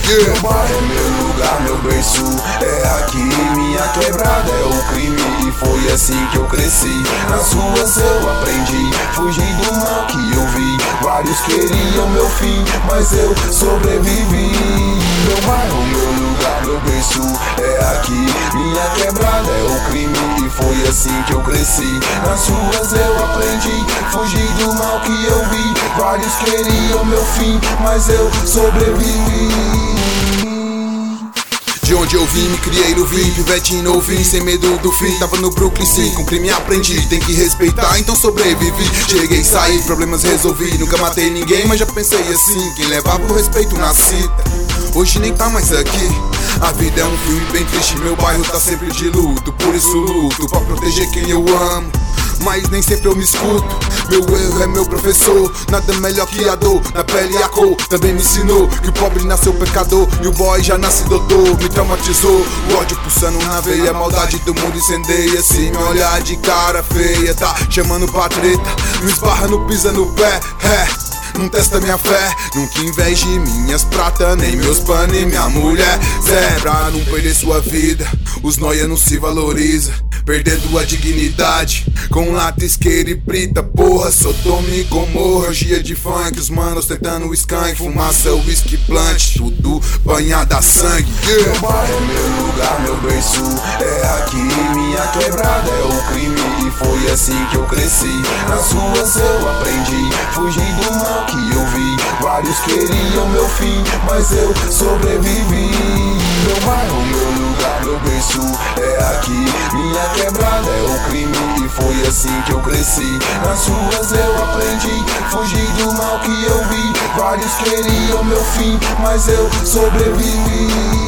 Meu bairro é meu lugar, meu berço é aqui. Minha quebrada é o crime e foi assim que eu cresci. Nas ruas eu aprendi, fugi do mal que eu vi. Vários queriam meu fim, mas eu sobrevivi. Meu bairro, meu lugar, meu berço é aqui. Minha quebrada é o crime e foi assim que eu cresci. Nas ruas eu aprendi, fugi do mal que eu vi. Vários queriam meu fim, mas eu sobrevivi. De onde eu vim, me criei no vim, pivetinho novinho, sem medo do fim. Tava no Brooklyn sim, com crime aprendi. Tem que respeitar, então sobrevivi. Cheguei, saí, problemas resolvi. Nunca matei ninguém, mas já pensei assim. Quem levava o respeito na cita, hoje nem tá mais aqui. A vida é um filme bem triste, meu bairro tá sempre de luto. Por isso luto, pra proteger quem eu amo, mas nem sempre eu me escuto. Meu erro é meu professor, nada melhor que a dor. Na pele a cor, também me ensinou que o pobre nasceu pecador e o boy já nasce doutor. Me traumatizou, o ódio pulsando na veia. A maldade do mundo incendeia. Se me olhar de cara feia, tá chamando pra treta. Não esbarra, não pisa no pé, não testa minha fé, nunca inveje minhas pratas, nem meus panos e minha mulher. Pra não perder sua vida, os noia não se valoriza, perdendo a dignidade com lata, isqueira e brita. Porra, Sodoma e Gomorra, orgia de funk, os manos tentando skunk, fumaça, whisky, plant, tudo banhado a sangue. Meu bairro é meu lugar, meu berço é aqui. Minha quebrada é o crime e foi assim que eu cresci. Nas ruas eu aprendi, fugi do mal que eu vi. Vários queriam meu fim, mas eu sobrevivi. Meu bairro, meu lugar, meu berço é aqui. Minha quebrada é o crime e foi assim que eu cresci. Nas ruas eu aprendi, fugi do mal que eu vi. Vários queriam meu fim, mas eu sobrevivi.